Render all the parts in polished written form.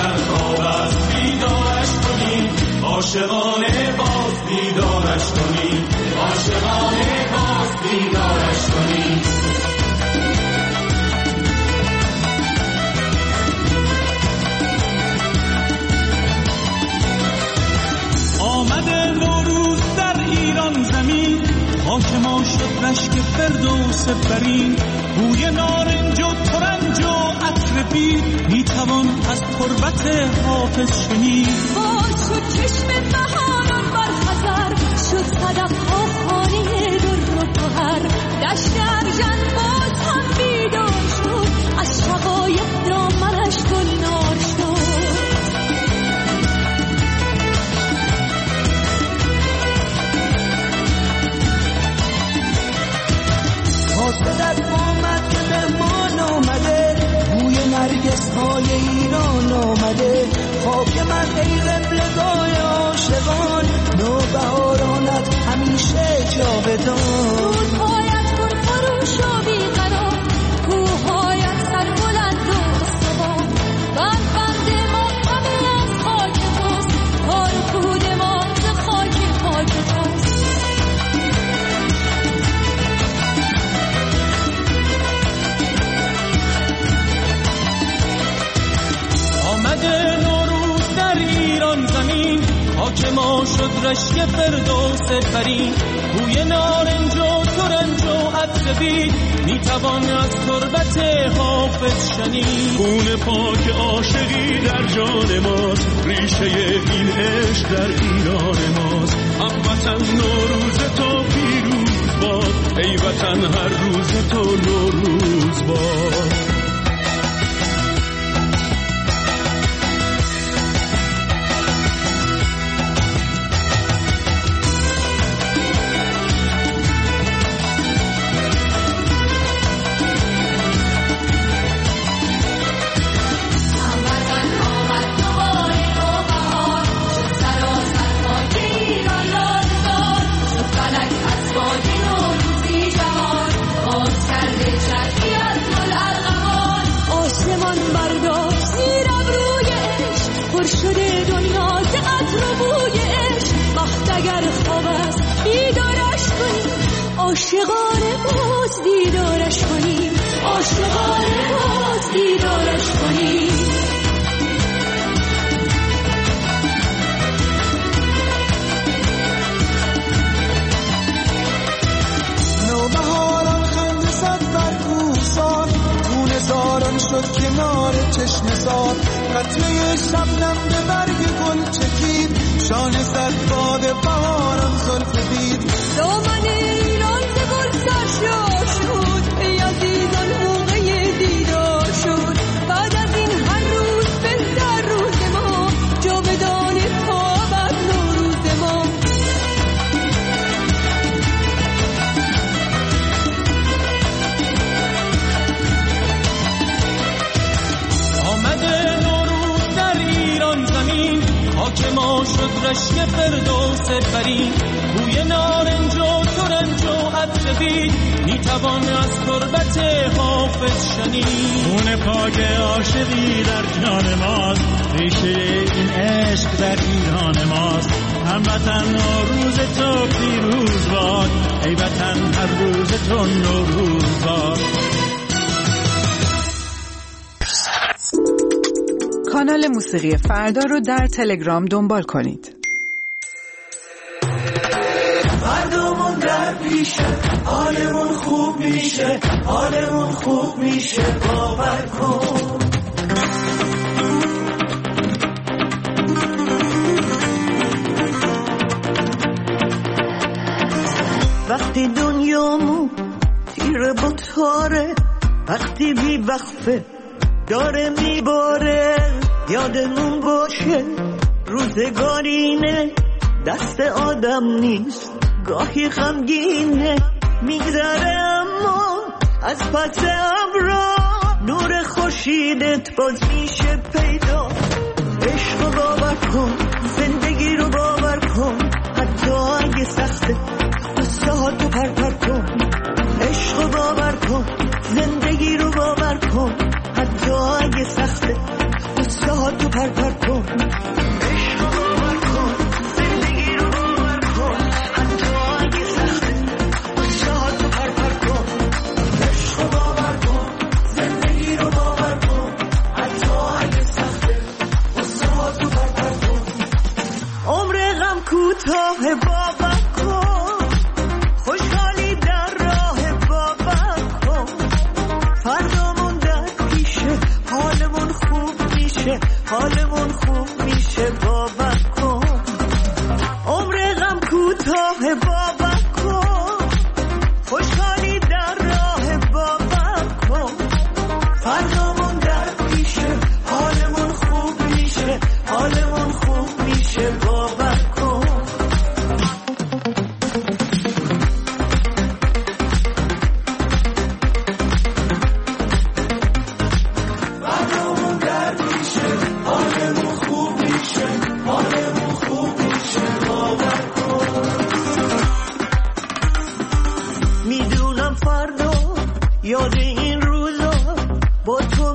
اگر خواب است بیدارش کنیم، عاشقانه باز بیدارش کنیم، عاشقانه باز بیدارش کنیم. آمده نوروز در ایران زمین، خاک ما شد رشک فردوس برین، بوی نارنج و ترنج و عطر بید، میتوان از تربت حافظ شنید. باز شد چشم بهاران بر خزر، شد صدف‌ها خانه در و گوهر، دشت ارژن باز هم بیدار شد، از شقایق دامنش گلنار شد. حاصلت آمد که مهمان آمده، بوی نرگس های ایران آمده، خاک من ای قبلگاه عاشقان، نوبهارانت همیشه جاودان. رودهایت پر فروش و بیقرار، کوههایت سربلند و استوار، بند ما همه از خاک توست، کار و کود ما ز خاک پاک توست. آمده نوروز در ایران زمین، خاک ما شد رشک فردوس برین، بوی نارنج و ترنج و عطر بید، میتوان از تربت حافظ شنید. خون پاک عاشقی در جان ماست، ریشه این عشق در ایران ماست. هموطن نوروز تو پیروز باد، ای وطن هر روز تو نوروز باد. شده دنیا ز عطر و بوی عشق، وقت اگر خواب است بیدارش کنیم، عاشقانه باز دیدارش کنیم، عاشقانه باز دیدارش کنیم. نوبهاران خنده زد بر کوهسار، خون زاران شد کنار چشمه سار، قطره شبنم به برگ گل چکید، شانه زد باد بهاران زلف دید. دامن ایران ز گل سرشار شد، ای عزیزان موقع دیدار شد، بعد از این هر روز بهتر روز ما، جاودان تا ابد نوروز ما. آمده نوروز در ایران زمین، خاک ما شد رشک فردوس برین، بوی نارنج و ترنج و عطر بید، میتوان از تربت حافظ شنید. خون پاک عاشقی در جان ماست، ریشه این عشق در ایران ماست. هموطن نوروز تو پیروز باد، ای وطن هر روز تو نوروز باد. کانال موسیقی فردا رو در تلگرام دنبال کنید. فردامون در پیشه، حالمون خوب میشه، حالمون خوب میشه، باور کن. وقتی دنیامون تیره با تاره، وقتی بی وقفه داره میباره، یادمون باشه روزگارینه، دست آدم نیست، گاهی غمگینه، میگذره اما از پس ابرا، نور خورشیدت باز میشه پیدا. عشق رو باور کن، زندگی رو باور کن، حتی اگه سخته قصه ها تو پرپر کن. عشق رو باور کن، زندگی رو باور کن، حتی اگه سخته قصه ها تو تو پر پر کن عشق رو باور کن زندگی رو باور کن حتی اگه سخته قصه ها تو پر پر کن عشق رو باور کن زندگی رو باور کن حتی اگه سخته قصه ها تو پر پر کن عمر غم کوتاه باور کن خوشحالی در راه باور کن فردامون در پیشه حالمون خوب میشه حالمون خوب میشه باور کن عمر غم کوتاه باور کن خوشحالی در راه باور کن فردامون در پیشه حالمون خوب میشه حالمون خوب میشه باور کن میدونم فردا یاد این روزا با تو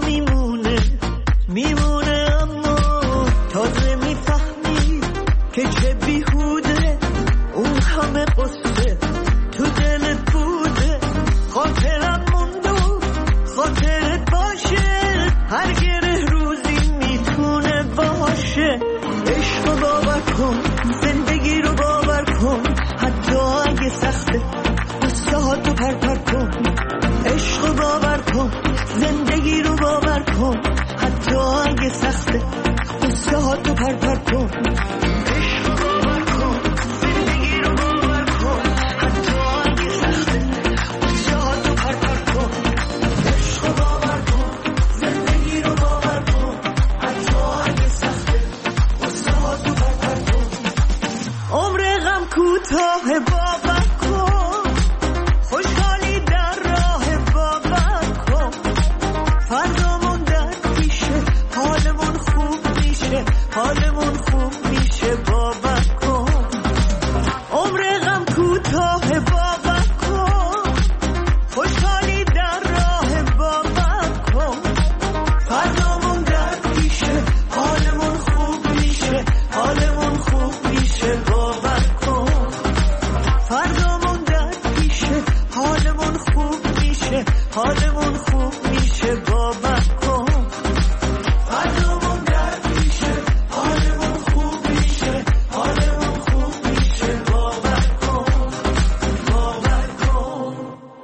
میمونه اما تازه میفهمی که چه بیهوده اون همه قصه تو دلت بوده خاطرم مونده خاطرت باشه هر گره روزی میتونه باشه عشق رو باور کن زندگی رو باور کن حتی اگه سخته قصه ها تو پر پر کن عشق رو باور کن زندگی رو باور کن حتی اگه سخته قصه ها تو پر پر کن عشق رو باور کن زندگی رو باور کن حتی اگه سخته قصه ها تو پر پر کن عشق رو باور کن زندگی رو باور کن حتی اگه سخته قصه ها تو پر پر کن عمر غم کوتاه باور کن خوشحالی در راه باور کن فردامون در پیشه حالمون خوب میشه حالمون خوب میشه باور کن عمر غم کوتاه باور کن خوشحالی در راه باور کن فردامون در پیشه حالمون خوب میشه حالمون خوب میشه باور کن فردامون در پیشه حالمون خوب میشه حالمون خوب میشه باور کن فردامون در پیشه حالمون خوب میشه حالمون خوب میشه باور کن باور کن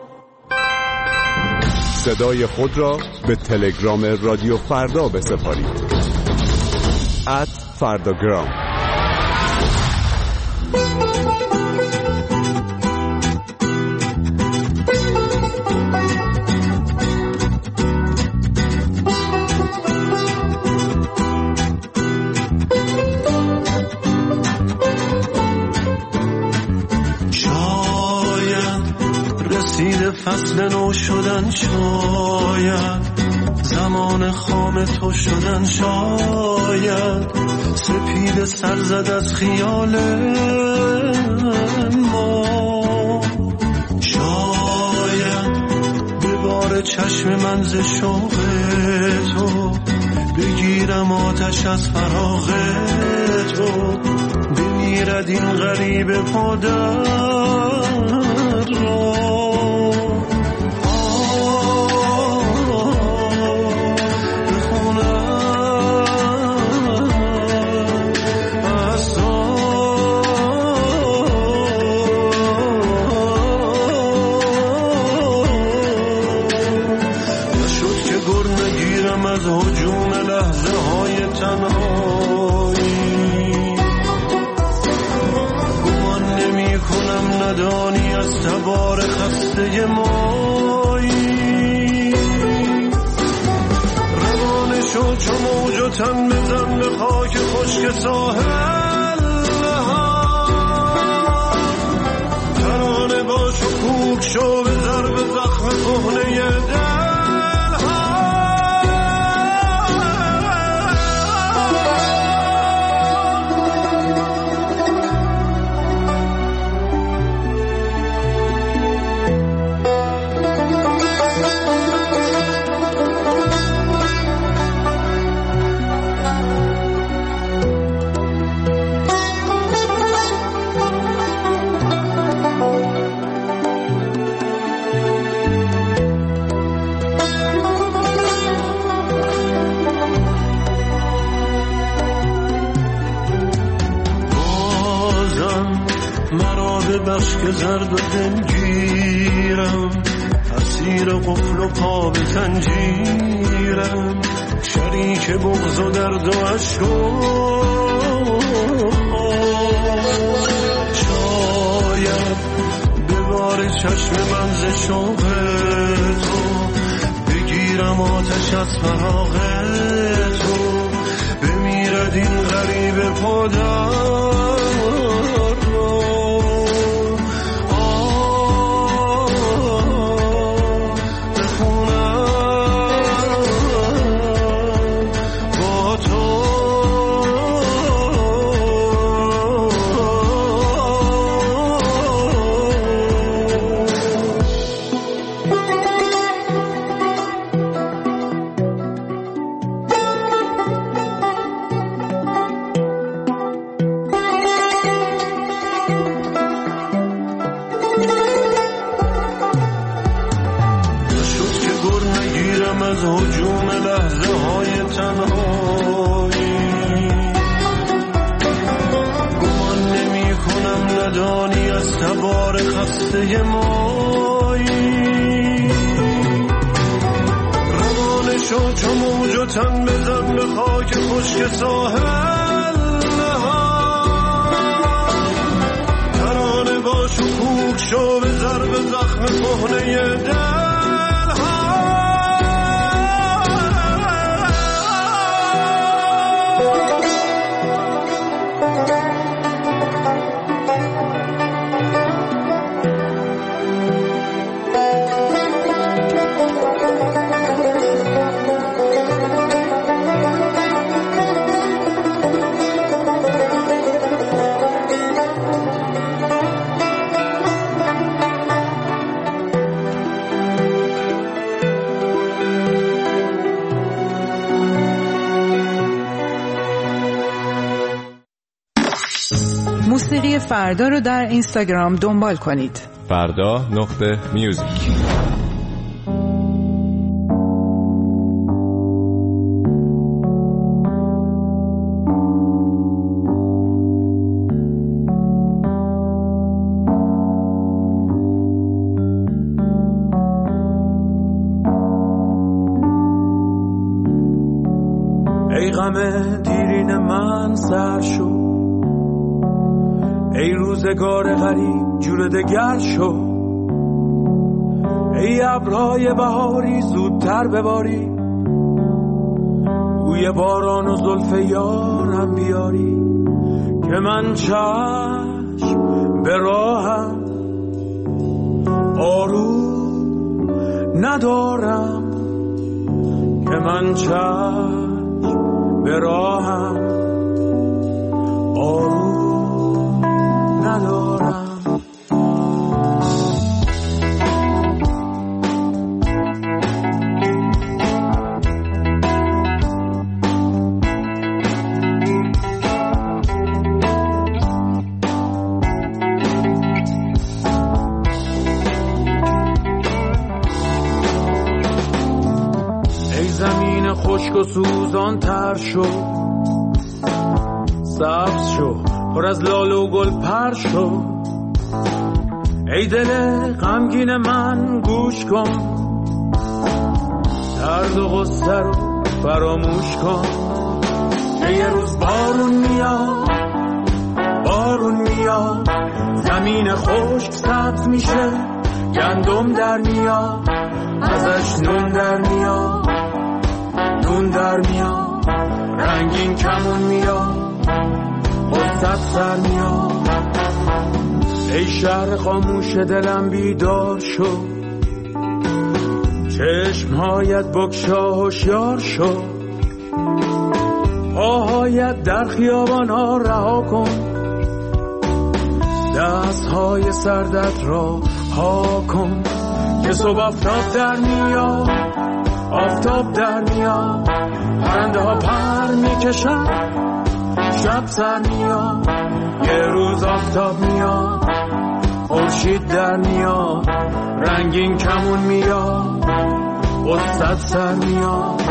صدای خود را به تلگرام رادیو فردا بسپارید @فرداگرام رسید فصل نو شدن شاید زمان خام تو شدن شاید سپید سر زد از خیال ما شاید به بار چشم من ز شوق تو بگیرم آتش از فراق تو بمیرد این غریب پادر را از هجوم لحظه های تنهایی گمان نمی کنم ندانی از تبار خسته مایی روانه شو چو موج و تن بزن به خاک خشک ساحل ترانه باش و کوک شو به ضرب زخم کهنه دل بشک زرد و دلگیرم، اسیر قفل و پا به زنجیرم، شریک بغض و درد و عشق و شاید به بار چشم من ز شوق تو بگیرم آتش از فراق تو، بمیرد این غریب پادر تن بزن به خاک خشک ساحل ترانه باش و کوک شو به ضرب زخم کهنه دل موسیقی فردا رو در اینستاگرام دنبال کنید. فردا.music. ای غم دیرین من سر شو، ای روزگار غریب جور دگر شو، ای ابرهای بهاری زودتر بباری، بوی باران و زلف یارم بیاری، که من چشم به راهم آروم ندارم، که من چشم به راهم آروم ندارم. ای زمین خشک و سوزان تر شو، سبز شو پر از لاله و گل پر شو، ای دل غمگین من گوش کن، درد و غصه رو فراموش کن، که یه روز بارون میاد، بارون میاد، زمین خشک سبز میشه، گندم در میاد، ازش نون در میاد، نون در میاد، رنگین کمون میاد، غصت سر میاد. ای شهر خاموش دلم بیدار شو، چشمهایت بگشا هوشیار شو، پاهایت در خیابان ها رها کن، دستهای سردت را ها کن، که صبح آفتاب در میاد، آفتاب در میاد، پرنده ها پر میکشن، شب سر میاد، یه روز آفتاب میاد، خورشید در میاد، رنگین کمون میاد، غصت سر میاد.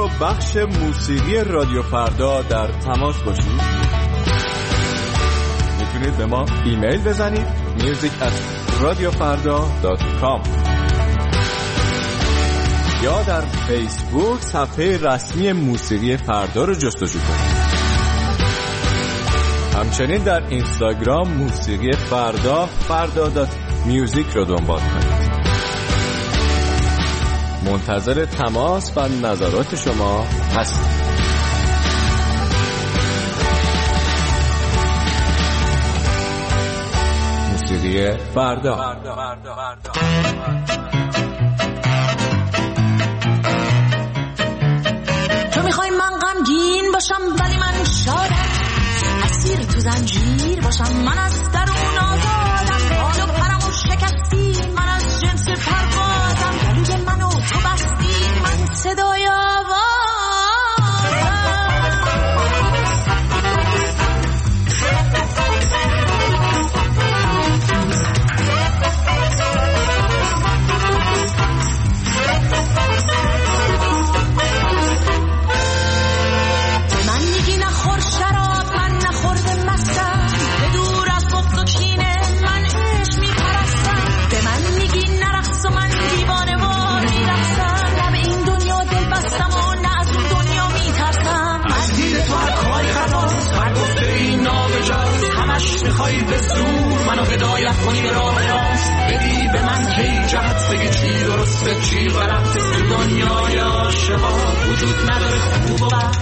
با بخش موسیقی رادیو فردا در تماس باشید؟ میتونید به ما ایمیل بزنید music@radiofarda.com یا در فیسبوک صفحه رسمی موسیقی فردا رو جستجو کنید. همچنین در اینستاگرام موسیقی فردا.music رو دنبال کنید. منتظر تماس و نظرات شما هستیم. موسیقی فردا. تو میخوای من غمگین باشم ولی من شادم، اسیر تو زنجیر باشم من از درون آزادم، بال و پرمو شکستی من از جنس پروازم، گلوی منو تو بستی من صدای آوازم. من میگی نخور شراب من نخورده مستم، به دور از بغض و کینه من عشق میپرستم، به من میگی نرقص و من دیوانه وار میرقصم، نه به این دنیا دل بستم و نه از اون دنیا میترسم. از دید تو هر کاری خطاست، هر گفته این نابجاست، همش میخوای به زور منو هدایت کنی به راه راست، بدی به من کی جهت بگی چی درسته چی غلط، این دنیای عاشقا وجود نداره خوب و بد.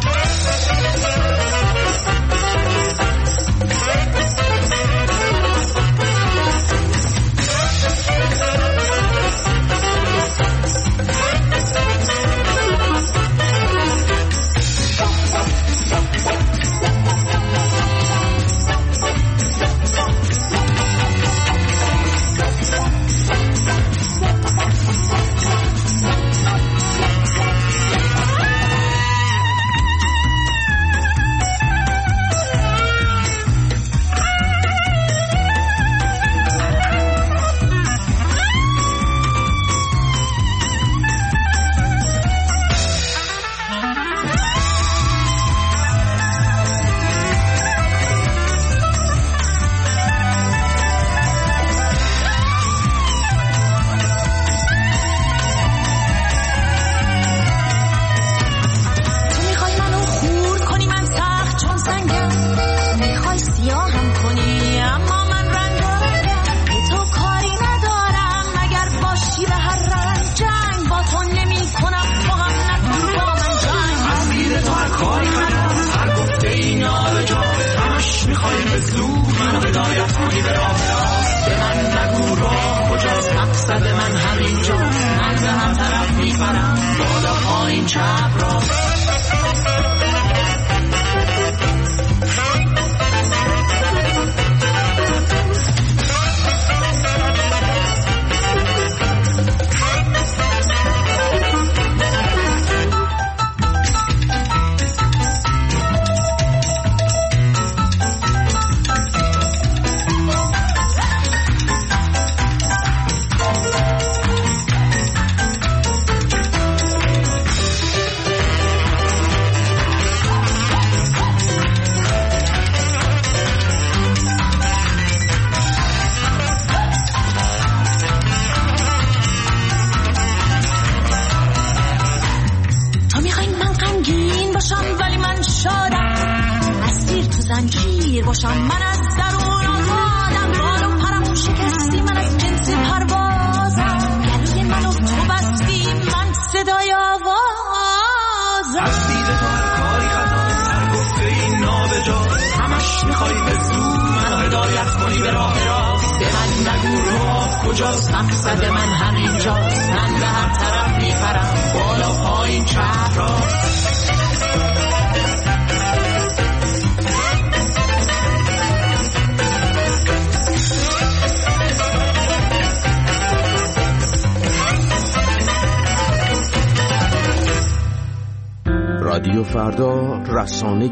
رادیو فردا، رسانه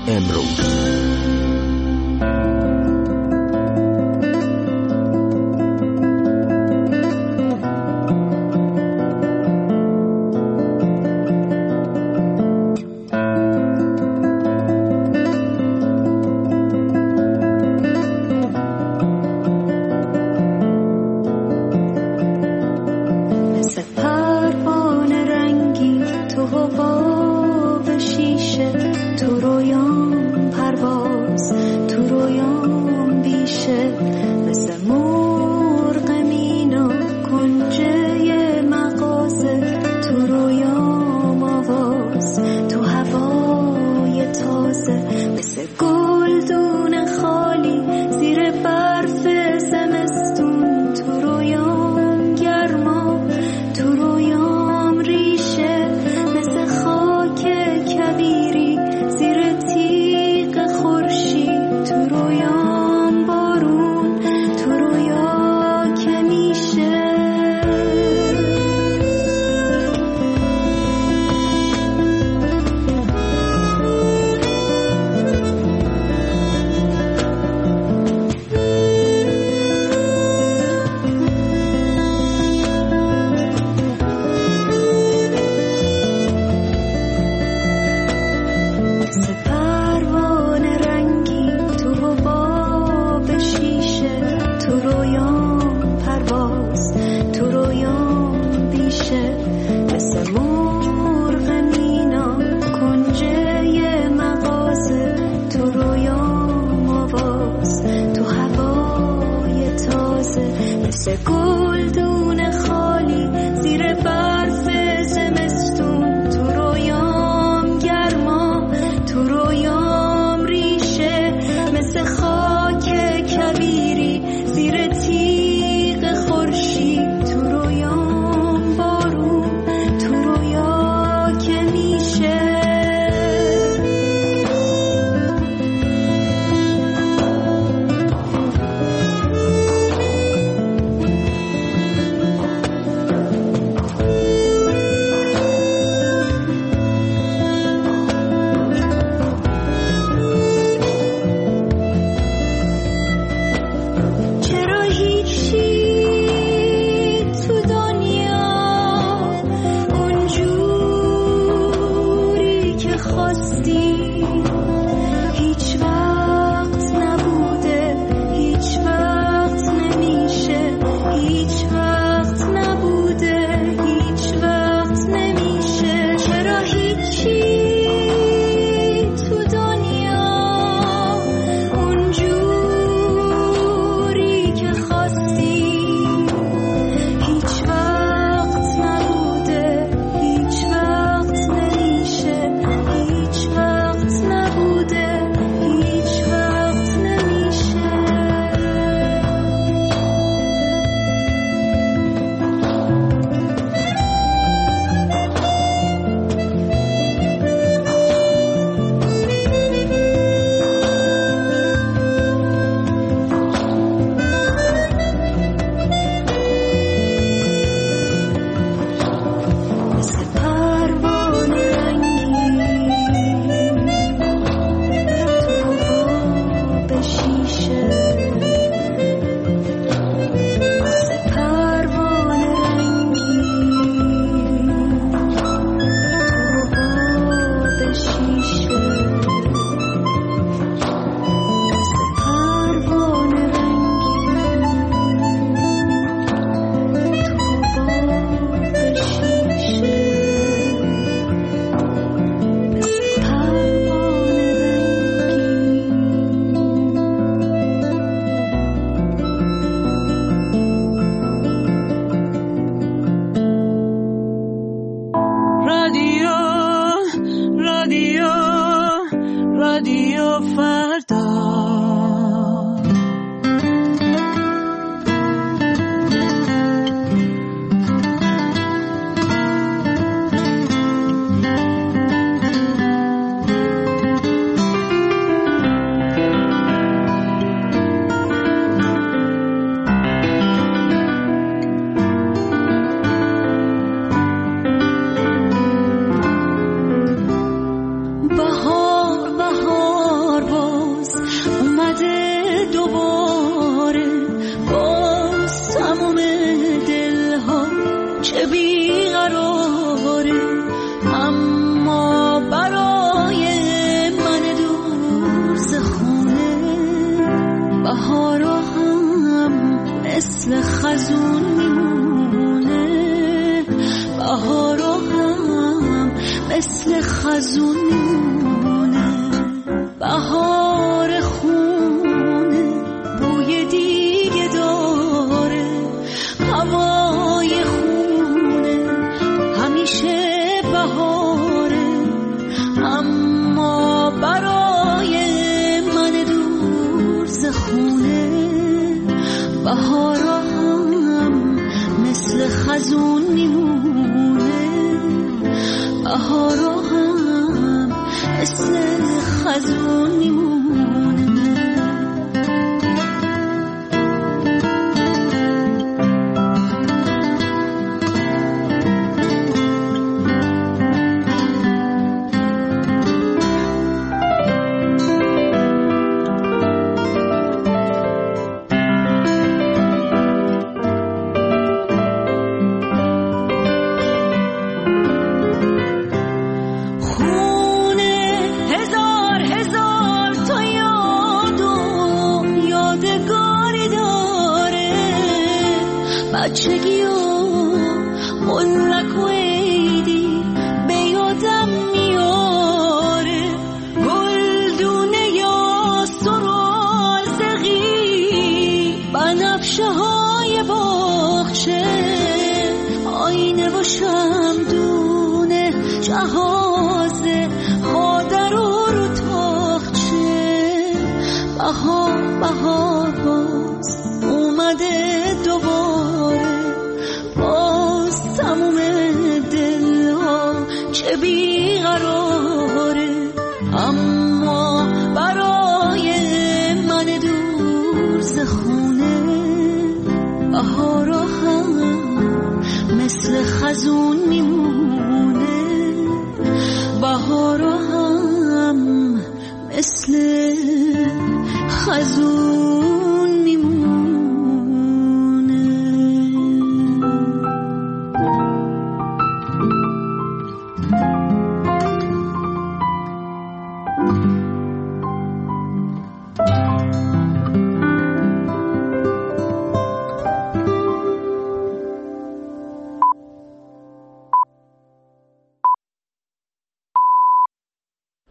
امروز. مثل گلدون خالی زیر برف زمستون، تو رویام گرما، تو رویام ریشه، مثل خاک کبیری زیر تیغ خورشید، تو رویام بارون، تو رویا که میشه. گلدون خالی زیر برف زمستون، تو رویام گرما، تو رویام ریشه، مثل خاک کبیری زیر تیغ خورشید، تو رویام بارون، تو رویا که میشه. همیشه بهاره، اما برای خونه، بهارا هم مثل خزون میمونه، بهارا هم مثل خزون میمونه. بچگی و ملک و عیدی به یادم میاره، گلدونه یا سرازقی، بنفشه های باغچه، آینه و شمدونه، جهاز مادر و رو تاخچه. بهار باز اومده دوباره، باز تموم دلها چه بیقراره، اما برای من دور ز خونه، بهارا هم مثل خزون میمونه، بهارا هم مثل خزون